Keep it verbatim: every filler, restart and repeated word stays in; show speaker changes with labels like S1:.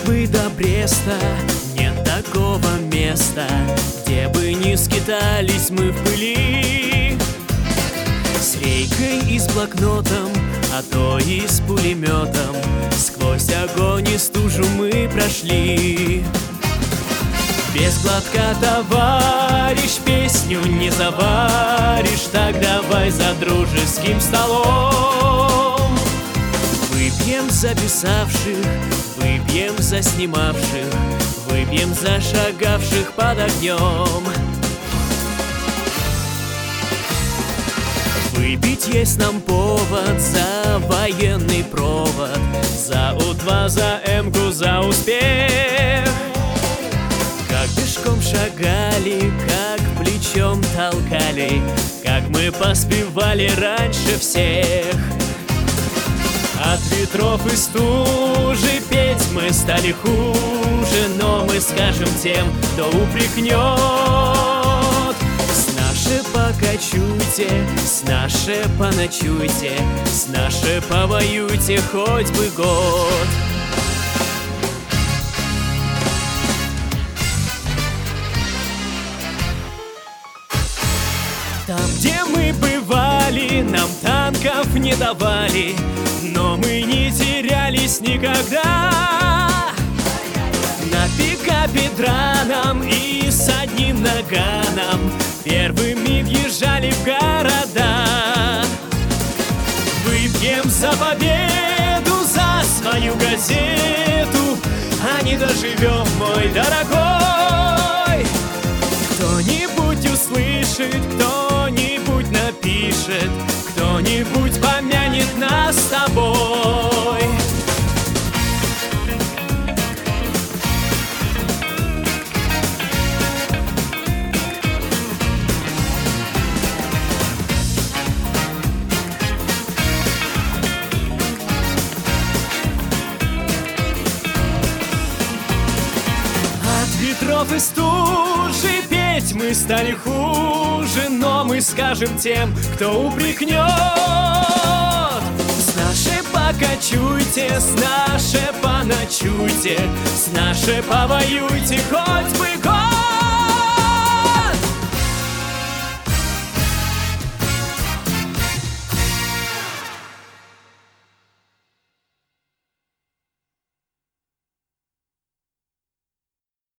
S1: Москвы до Бреста нет такого места, где бы не скитались мы в пыли. С рейкой и с блокнотом, а то и с пулеметом, сквозь огонь и стужу мы прошли. Без глотка, товарищ, песню не заваришь, так давай за дружеским столом. Выпьем за писавших, выпьем за снимавших, выпьем за шагавших под огнем. Выпить есть нам повод за военный провод, за У два, за Эмку, за успех. Как пешком шагали, как плечом толкали, как мы поспевали раньше всех. От ветров и стужи петь мы стали хуже, но мы скажем тем, кто упрекнет: с наше покачуйте, с наше поночуйте, с наше повоюйте хоть бы год. Там, где мы бывали, нам танков не давали, но мы не терялись никогда. На пикапе драном и с одним наганом первыми въезжали в города. Выпьем за победу, за свою газету, а не доживем, мой дорогой. Кто-нибудь услышит, кто-нибудь напишет, кто-нибудь помянет нас с тобой. От ветров и стужи петь мы стали хуже, но мы скажем тем, кто упрекнет: с нашей покачуйте, с нашей поночуйте, с нашей повоюйте хоть бы год.